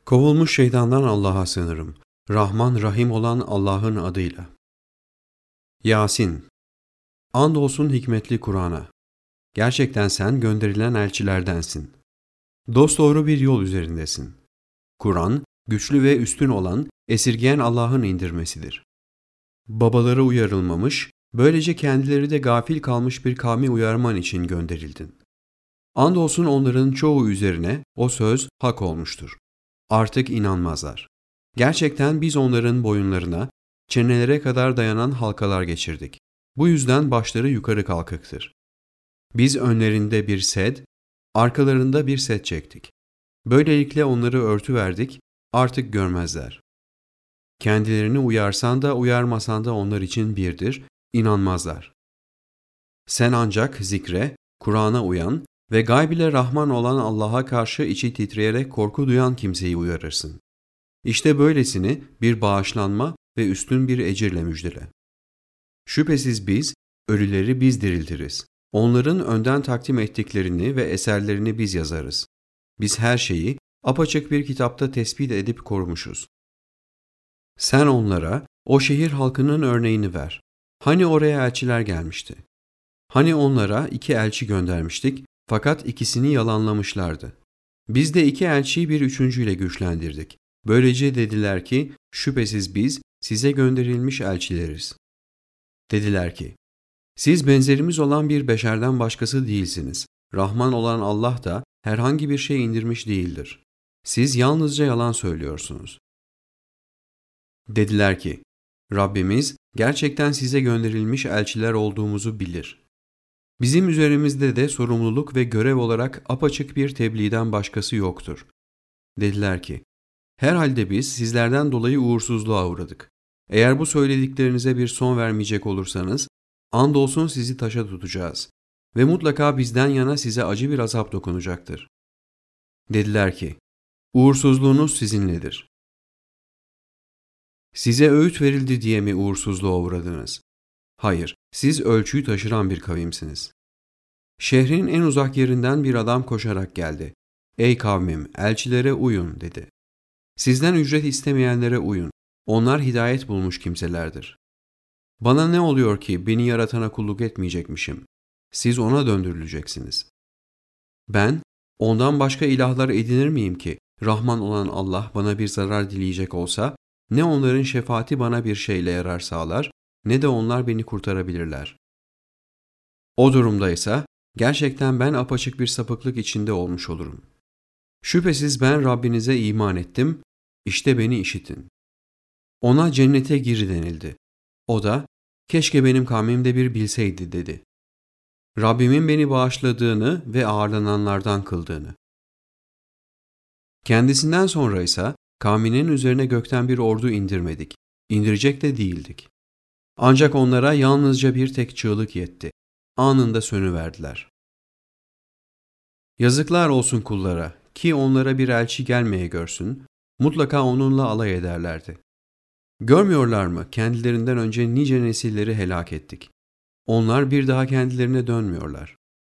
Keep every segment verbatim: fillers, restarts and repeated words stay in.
Kovulmuş şeytandan Allah'a sığınırım. Rahman Rahim olan Allah'ın adıyla. Yasin. Andolsun hikmetli Kur'an'a. Gerçekten sen gönderilen elçilerdensin. Dosdoğru bir yol üzerindesin. Kur'an, güçlü ve üstün olan, esirgeyen Allah'ın indirmesidir. Babaları uyarılmamış, böylece kendileri de gafil kalmış bir kavmi uyarman için gönderildin. Andolsun onların çoğu üzerine o söz hak olmuştur. Artık inanmazlar. Gerçekten biz onların boyunlarına, çenelere kadar dayanan halkalar geçirdik. Bu yüzden başları yukarı kalkıktır. Biz önlerinde bir sed, arkalarında bir set çektik. Böylelikle onları örtüverdik, artık görmezler. Kendilerini uyarsan da uyarmasan da onlar için birdir, inanmazlar. Sen ancak zikre, Kur'an'a uyan ve gayb ile Rahman olan Allah'a karşı içi titreyerek korku duyan kimseyi uyarırsın. İşte böylesini bir bağışlanma ve üstün bir ecirle müjdele. Şüphesiz biz, ölüleri biz diriltiriz. Onların önden takdim ettiklerini ve eserlerini biz yazarız. Biz her şeyi apaçık bir kitapta tespit edip korumuşuz. Sen onlara o şehir halkının örneğini ver. Hani oraya elçiler gelmişti? Hani onlara iki elçi göndermiştik fakat ikisini yalanlamışlardı. Biz de iki elçiyi bir üçüncüyle güçlendirdik. Böylece dediler ki, şüphesiz biz size gönderilmiş elçileriz. Dediler ki, siz benzerimiz olan bir beşerden başkası değilsiniz. Rahman olan Allah da herhangi bir şey indirmiş değildir. Siz yalnızca yalan söylüyorsunuz. Dediler ki, Rabbimiz gerçekten size gönderilmiş elçiler olduğumuzu bilir. Bizim üzerimizde de sorumluluk ve görev olarak apaçık bir tebliğden başkası yoktur. Dediler ki, herhalde biz sizlerden dolayı uğursuzluğa uğradık. Eğer bu söylediklerinize bir son vermeyecek olursanız, andolsun sizi taşa tutacağız ve mutlaka bizden yana size acı bir azap dokunacaktır. Dediler ki, uğursuzluğunuz sizinledir. Size öğüt verildi diye mi uğursuzluğa uğradınız? Hayır, siz ölçüyü taşıran bir kavimsiniz. Şehrin en uzak yerinden bir adam koşarak geldi. Ey kavmim, elçilere uyun dedi. Sizden ücret istemeyenlere uyun. Onlar hidayet bulmuş kimselerdir. Bana ne oluyor ki beni yaratana kulluk etmeyecekmişim? Siz ona döndürüleceksiniz. Ben, ondan başka ilahlar edinir miyim ki, Rahman olan Allah bana bir zarar dileyecek olsa, ne onların şefaati bana bir şeyle yarar sağlar, ne de onlar beni kurtarabilirler. O durumdaysa, gerçekten ben apaçık bir sapıklık içinde olmuş olurum. Şüphesiz ben Rabbinize iman ettim, işte beni işitin. Ona cennete gir denildi. O da, keşke benim kavmim de bir bilseydi dedi. Rabbimin beni bağışladığını ve ağırlananlardan kıldığını. Kendisinden sonra ise kavminin üzerine gökten bir ordu indirmedik, indirecek de değildik. Ancak onlara yalnızca bir tek çığlık yetti. Anında sönüverdiler. Yazıklar olsun kullara ki onlara bir elçi gelmeye görsün, mutlaka onunla alay ederlerdi. Görmüyorlar mı kendilerinden önce nice nesilleri helak ettik. Onlar bir daha kendilerine dönmüyorlar.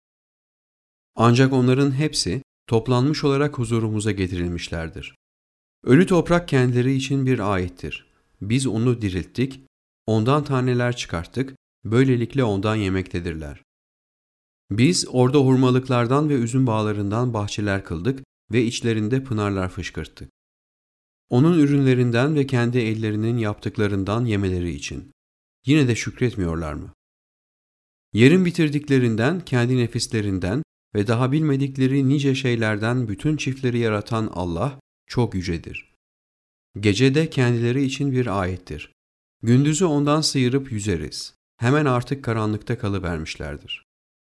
Ancak onların hepsi toplanmış olarak huzurumuza getirilmişlerdir. Ölü toprak kendileri için bir ayettir. Biz onu dirilttik, ondan taneler çıkarttık, böylelikle ondan yemektedirler. Biz orada hurmalıklardan ve üzüm bağlarından bahçeler kıldık ve içlerinde pınarlar fışkırttık. Onun ürünlerinden ve kendi ellerinin yaptıklarından yemeleri için. Yine de şükretmiyorlar mı? Yerin bitirdiklerinden, kendi nefislerinden ve daha bilmedikleri nice şeylerden bütün çiftleri yaratan Allah çok yücedir. Gece de kendileri için bir ayettir. Gündüzü ondan sıyırıp yüzeriz. Hemen artık karanlıkta kalıvermişlerdir.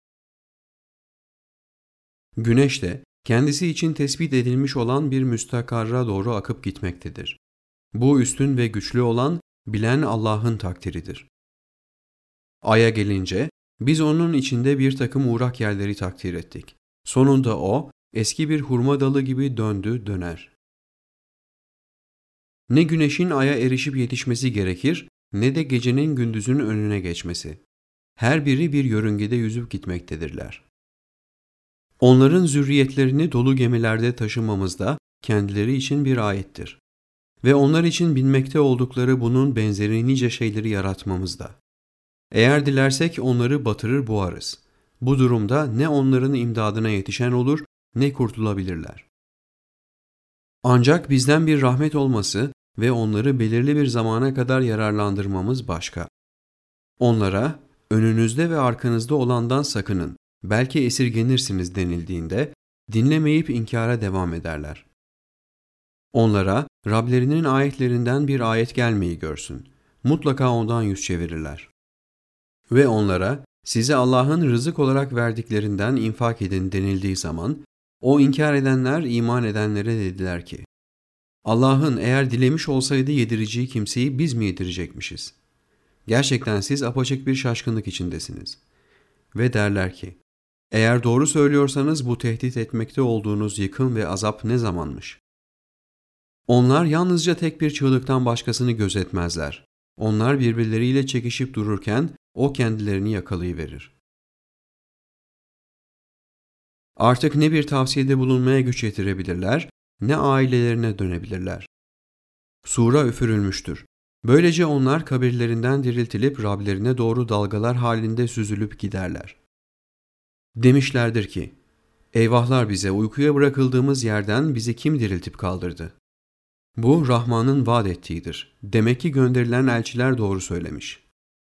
Güneş de kendisi için tespit edilmiş olan bir müstakarra doğru akıp gitmektedir. Bu üstün ve güçlü olan, bilen Allah'ın takdiridir. Ay'a gelince, biz onun içinde bir takım uğrak yerleri takdir ettik. Sonunda o, eski bir hurma dalı gibi döndü döner. Ne güneşin Ay'a erişip yetişmesi gerekir, ne de gecenin gündüzün önüne geçmesi. Her biri bir yörüngede yüzüp gitmektedirler. Onların zürriyetlerini dolu gemilerde taşımamızda kendileri için bir ayettir. Ve onlar için bilmekte oldukları bunun benzeri nice şeyleri yaratmamızda. Eğer dilersek onları batırır boğarız. Bu durumda ne onların imdadına yetişen olur, ne kurtulabilirler. Ancak bizden bir rahmet olması ve onları belirli bir zamana kadar yararlandırmamız başka. Onlara, önünüzde ve arkanızda olandan sakının, belki esirgenirsiniz denildiğinde, dinlemeyip inkara devam ederler. Onlara, Rablerinin ayetlerinden bir ayet gelmeyi görsün. Mutlaka ondan yüz çevirirler. Ve onlara, size Allah'ın rızık olarak verdiklerinden infak edin denildiği zaman, o inkar edenler iman edenlere dediler ki, Allah'ın eğer dilemiş olsaydı yedireceği kimseyi biz mi yedirecekmişiz? Gerçekten siz apaçık bir şaşkınlık içindesiniz. Ve derler ki, eğer doğru söylüyorsanız bu tehdit etmekte olduğunuz yıkım ve azap ne zamanmış? Onlar yalnızca tek bir çığlıktan başkasını gözetmezler. Onlar birbirleriyle çekişip dururken o kendilerini yakalayıverir. Artık ne bir tavsiyede bulunmaya güç yetirebilirler, ne ailelerine dönebilirler. Sura üfürülmüştür. Böylece onlar kabirlerinden diriltilip Rablerine doğru dalgalar halinde süzülüp giderler. Demişlerdir ki, eyvahlar bize, uykuya bırakıldığımız yerden bizi kim diriltip kaldırdı? Bu Rahman'ın vaat ettiğidir. Demek ki gönderilen elçiler doğru söylemiş.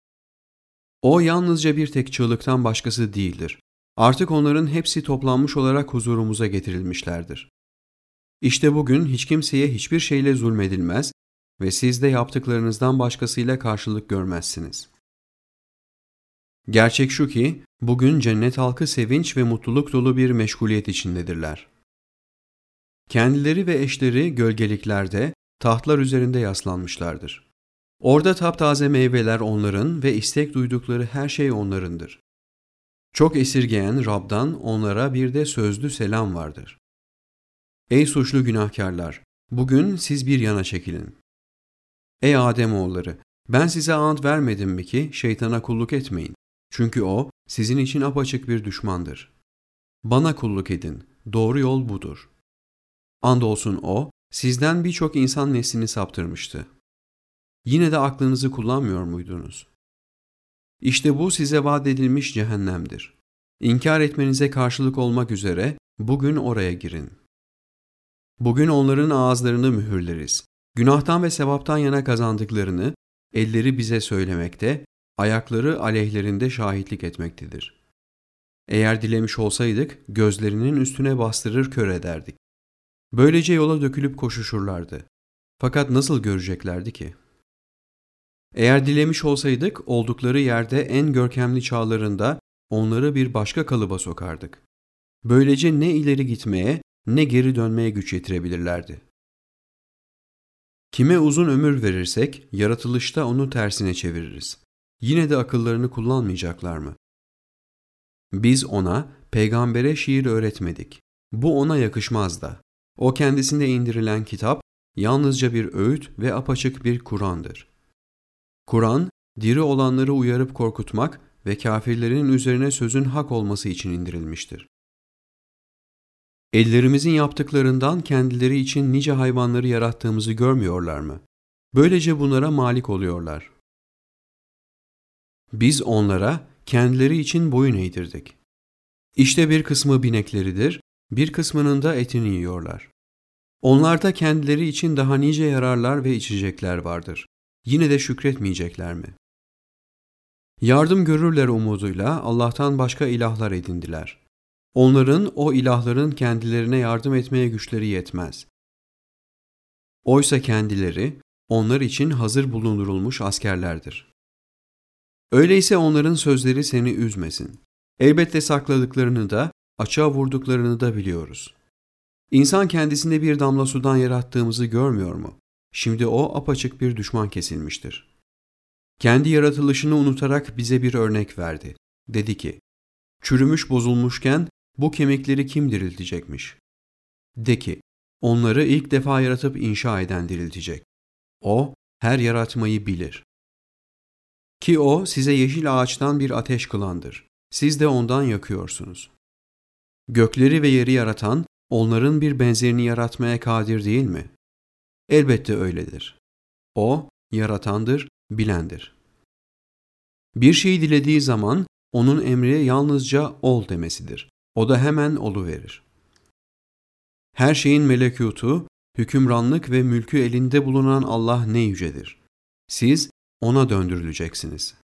O yalnızca bir tek çığlıktan başkası değildir. Artık onların hepsi toplanmış olarak huzurumuza getirilmişlerdir. İşte bugün hiç kimseye hiçbir şeyle zulmedilmez ve siz de yaptıklarınızdan başkasıyla karşılık görmezsiniz. Gerçek şu ki, bugün cennet halkı sevinç ve mutluluk dolu bir meşguliyet içindedirler. Kendileri ve eşleri gölgeliklerde, tahtlar üzerinde yaslanmışlardır. Orada taptaze meyveler onların ve istek duydukları her şey onlarındır. Çok esirgeyen Rab'dan onlara bir de sözlü selam vardır. Ey suçlu günahkarlar! Bugün siz bir yana çekilin. Ey Ademoğulları! Ben size ant vermedim mi ki şeytana kulluk etmeyin? Çünkü o sizin için apaçık bir düşmandır. Bana kulluk edin, doğru yol budur. Andolsun o, sizden birçok insan neslini saptırmıştı. Yine de aklınızı kullanmıyor muydunuz? İşte bu size vaat edilmiş cehennemdir. İnkar etmenize karşılık olmak üzere bugün oraya girin. Bugün onların ağızlarını mühürleriz. Günahtan ve sevaptan yana kazandıklarını elleri bize söylemekte, ayakları aleyhlerinde şahitlik etmektedir. Eğer dilemiş olsaydık gözlerinin üstüne bastırır kör ederdik. Böylece yola dökülüp koşuşurlardı. Fakat nasıl göreceklerdi ki? Eğer dilemiş olsaydık oldukları yerde en görkemli çağlarında onları bir başka kalıba sokardık. Böylece ne ileri gitmeye ne geri dönmeye güç yetirebilirlerdi. Kime uzun ömür verirsek yaratılışta onu tersine çeviririz. Yine de akıllarını kullanmayacaklar mı? Biz ona, peygambere şiir öğretmedik. Bu ona yakışmaz da. O kendisinde indirilen kitap yalnızca bir öğüt ve apaçık bir Kur'an'dır. Kur'an, diri olanları uyarıp korkutmak ve kafirlerin üzerine sözün hak olması için indirilmiştir. Ellerimizin yaptıklarından kendileri için nice hayvanları yarattığımızı görmüyorlar mı? Böylece bunlara malik oluyorlar. Biz onlara kendileri için boyun eğdirdik. İşte bir kısmı binekleridir, bir kısmının da etini yiyorlar. Onlarda kendileri için daha nice yararlar ve içecekler vardır. Yine de şükretmeyecekler mi? Yardım görürler umuduyla Allah'tan başka ilahlar edindiler. Onların o ilahların kendilerine yardım etmeye güçleri yetmez. Oysa kendileri onlar için hazır bulundurulmuş askerlerdir. Öyleyse onların sözleri seni üzmesin. Elbette sakladıklarını da, açığa vurduklarını da biliyoruz. İnsan kendisinde bir damla sudan yarattığımızı görmüyor mu? Şimdi o apaçık bir düşman kesilmiştir. Kendi yaratılışını unutarak bize bir örnek verdi. Dedi ki, çürümüş bozulmuşken bu kemikleri kim diriltecekmiş? De ki, onları ilk defa yaratıp inşa eden diriltecek. O, her yaratmayı bilir. Ki o size yeşil ağaçtan bir ateş kılandır. Siz de ondan yakıyorsunuz. Gökleri ve yeri yaratan, onların bir benzerini yaratmaya kadir değil mi? Elbette öyledir. O, yaratandır, bilendir. Bir şeyi dilediği zaman onun emri yalnızca ol demesidir. O da hemen oluverir. Her şeyin melekutu, hükümranlık ve mülkü elinde bulunan Allah ne yücedir. Siz ona döndürüleceksiniz.